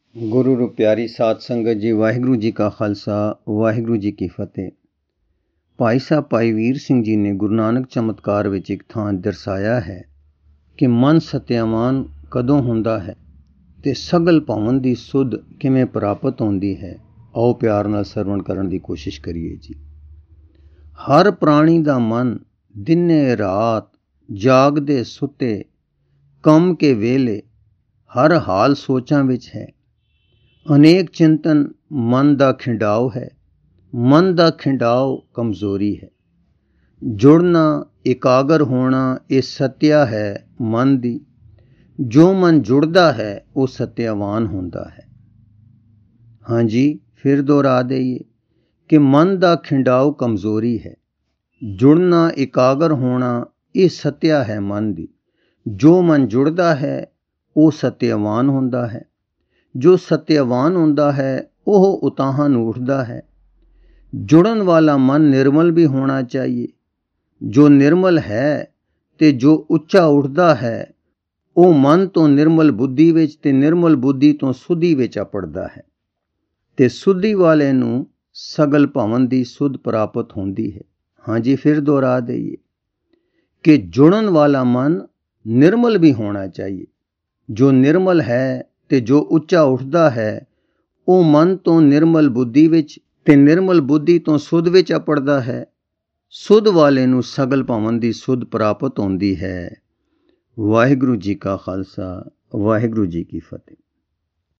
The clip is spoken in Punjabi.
ਗੁਰੂ ਰੂ ਪਿਆਰੀ ਸਾਧ ਸੰਗਤ ਜੀ, ਵਾਹਿਗੁਰੂ ਜੀ ਕਾ ਖਾਲਸਾ, ਵਾਹਿਗੁਰੂ ਜੀ ਕੀ ਫਤਿਹ। ਭਾਈ ਸਾਹਿਬ ਭਾਈ ਵੀਰ ਸਿੰਘ ਜੀ ਨੇ ਗੁਰੂ ਨਾਨਕ ਚਮਤਕਾਰ ਵਿੱਚ ਇੱਕ ਥਾਂ ਦਰਸਾਇਆ ਹੈ ਕਿ ਮਨ ਸਤਿਆਵਾਨ ਕਦੋਂ ਹੁੰਦਾ ਹੈ ਤੇ ਸਗਲ ਭਵਨ ਦੀ ਸੁਧ ਕਿਵੇਂ ਪ੍ਰਾਪਤ ਹੁੰਦੀ ਹੈ। ਆਓ ਪਿਆਰ ਨਾਲ ਸਰਵਣ ਕਰਨ ਦੀ ਕੋਸ਼ਿਸ਼ ਕਰੀਏ ਜੀ। ਹਰ ਪ੍ਰਾਣੀ ਦਾ ਮਨ ਦਿਨੇ ਰਾਤ ਜਾਗਦੇ ਸੁੱਤੇ ਕੰਮ ਕੇ ਵੇਲੇ ਹਰ ਹਾਲ ਸੋਚਾਂ ਵਿੱਚ ਹੈ। ਅਨੇਕ ਚਿੰਤਨ ਮਨ ਦਾ ਖਿੰਡਾਓ ਹੈ। ਮਨ ਦਾ ਖਿੰਡਾਓ ਕਮਜ਼ੋਰੀ ਹੈ। ਜੁੜਨਾ ਇਕਾਗਰ ਹੋਣਾ ਇਹ ਸਤਿਆ ਹੈ ਮਨ ਦੀ। ਜੋ ਮਨ ਜੁੜਦਾ ਹੈ ਉਹ ਸਤਿਆਵਾਨ ਹੁੰਦਾ ਹੈ। ਹਾਂਜੀ, ਫਿਰ ਦੁਹਰਾ ਦੇਈਏ ਕਿ ਮਨ ਦਾ ਖਿੰਡਾਓ ਕਮਜ਼ੋਰੀ ਹੈ। ਜੁੜਨਾ ਇਕਾਗਰ ਹੋਣਾ ਇਹ ਸਤਿਆ ਹੈ ਮਨ ਦੀ। ਜੋ ਮਨ ਜੁੜਦਾ ਹੈ ਉਹ ਸਤਿਆਵਾਨ ਹੁੰਦਾ ਹੈ। ਜੋ ਸਤਿਆਵਾਨ ਹੁੰਦਾ ਹੈ ਉਹ ਉਤਾਹਾਂ ਨੂੰ ਉੱਠਦਾ ਹੈ। ਜੁੜਨ ਵਾਲਾ ਮਨ ਨਿਰਮਲ ਵੀ ਹੋਣਾ ਚਾਹੀਏ। ਜੋ ਨਿਰਮਲ ਹੈ ਤੇ ਜੋ ਉੱਚਾ ਉੱਠਦਾ ਹੈ ਉਹ ਮਨ ਤੋਂ ਨਿਰਮਲ ਬੁੱਧੀ ਵਿੱਚ ਤੇ ਨਿਰਮਲ ਬੁੱਧੀ ਤੋਂ ਸੁਧੀ ਵਿੱਚ ਅਪੜਦਾ ਹੈ ਤੇ ਸੁਧੀ ਵਾਲੇ ਨੂੰ ਸਗਲ ਭਵਨ ਦੀ ਸੁਧ ਪ੍ਰਾਪਤ ਹੁੰਦੀ ਹੈ। ਹਾਂਜੀ, ਫਿਰ ਦੁਹਰਾ ਦੇਈਏ ਕਿ ਜੁੜਨ ਵਾਲਾ ਮਨ ਨਿਰਮਲ ਵੀ ਹੋਣਾ ਚਾਹੀਏ। ਜੋ ਨਿਰਮਲ ਹੈ ਤੇ ਜੋ ਉੱਚਾ ਉੱਠਦਾ ਹੈ ਉਹ ਮਨ ਤੋਂ ਨਿਰਮਲ ਬੁੱਧੀ ਵਿੱਚ ਤੇ ਨਿਰਮਲ ਬੁੱਧੀ ਤੋਂ ਸੁਧ ਵਿੱਚ ਅਪੜਦਾ ਹੈ। ਸੁਧ ਵਾਲੇ ਨੂੰ ਸਗਲ ਭਵਨ ਦੀ ਸੁਧ ਪ੍ਰਾਪਤ ਹੁੰਦੀ ਹੈ। ਵਾਹਿਗੁਰੂ ਜੀ ਕਾ ਖਾਲਸਾ, ਵਾਹਿਗੁਰੂ ਜੀ ਕੀ ਫਤਿਹ।